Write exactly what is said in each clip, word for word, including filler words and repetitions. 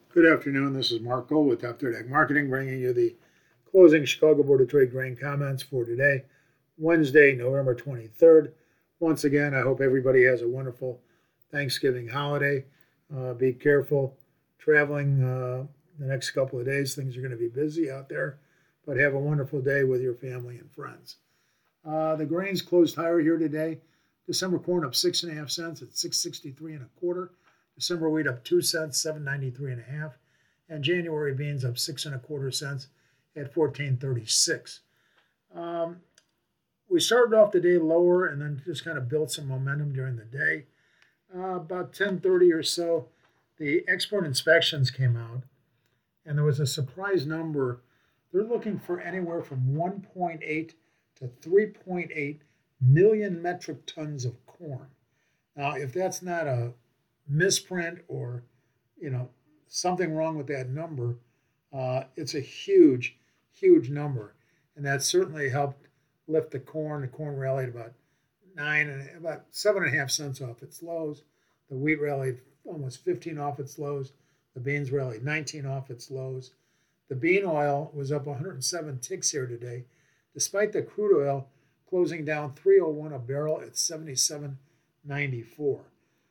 Good afternoon. This is Mark Gold with Top Third Ag Marketing, bringing you the closing Chicago Board of Trade grain comments for today, Wednesday, November twenty-third. Once again, I hope everybody has a wonderful Thanksgiving holiday. Uh, be careful traveling uh, the next couple of days. Things are going to be busy out there, but have a wonderful day with your family and friends. Uh, the grains closed higher here today. December corn up six and a half cents at six sixty-three and a quarter. December wheat up two cents, seven ninety-three and a half, and January beans up six and a quarter cents at fourteen thirty-six. Um, we started off the day lower and then just kind of built some momentum during the day. Uh, about ten thirty or so, the export inspections came out, and there was a surprise number. They're looking for anywhere from one point eight to three point eight million metric tons of corn. Now, if that's not a misprint or, you know, something wrong with that number, uh, it's a huge, huge number. And that certainly helped lift the corn. The corn rallied about nine and about seven and a half cents off its lows. The wheat rallied almost fifteen off its lows. The beans rallied nineteen off its lows. The bean oil was up one hundred seven ticks here today, despite the crude oil closing down three oh one a barrel at seventy-seven ninety-four.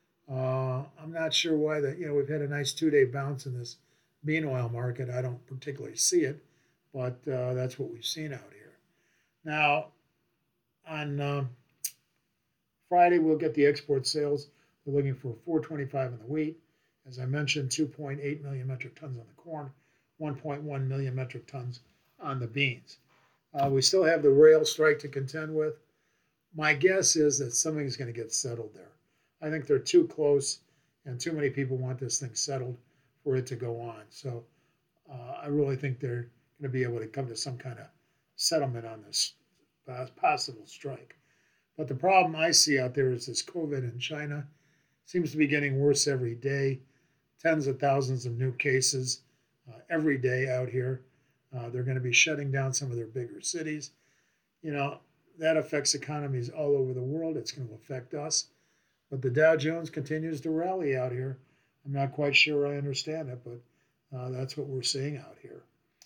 Uh, I'm not sure why that, you know, we've had a nice two-day bounce in this bean oil market. I don't particularly see it, but uh, that's what we've seen out here. Now, on uh, Friday, we'll get the export sales. We're looking for four twenty-five in the wheat. As I mentioned, two point eight million metric tons on the corn, one point one million metric tons on the beans. Uh, we still have the rail strike to contend with. My guess is that something's going to get settled there. I think they're too close, and too many people want this thing settled for it to go on. So uh, I really think they're going to be able to come to some kind of settlement on this possible strike. But the problem I see out there is this COVID in China. Seems to be getting worse every day. Tens of thousands of new cases uh, every day out here. Uh, they're going to be shutting down some of their bigger cities. You know, that affects economies all over the world. It's going to affect us. But the Dow Jones continues to rally out here. I'm not quite sure I understand it, but uh, that's what we're seeing out here.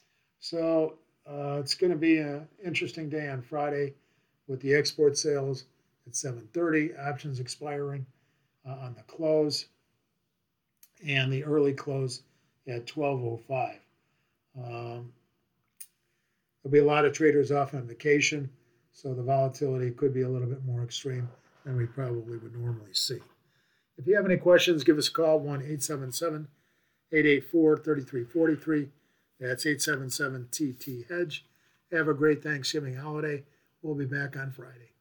So uh, it's going to be an interesting day on Friday with the export sales at seven thirty, options expiring uh, on the close, and the early close at twelve oh five. Um, there'll be a lot of traders off on vacation, so the volatility could be a little bit more extreme than we probably would normally see. If you have any questions, give us a call, one eight seven seven, eight eight four, three three four three. That's eight seven seven T T Hedge. Have a great Thanksgiving holiday. We'll be back on Friday.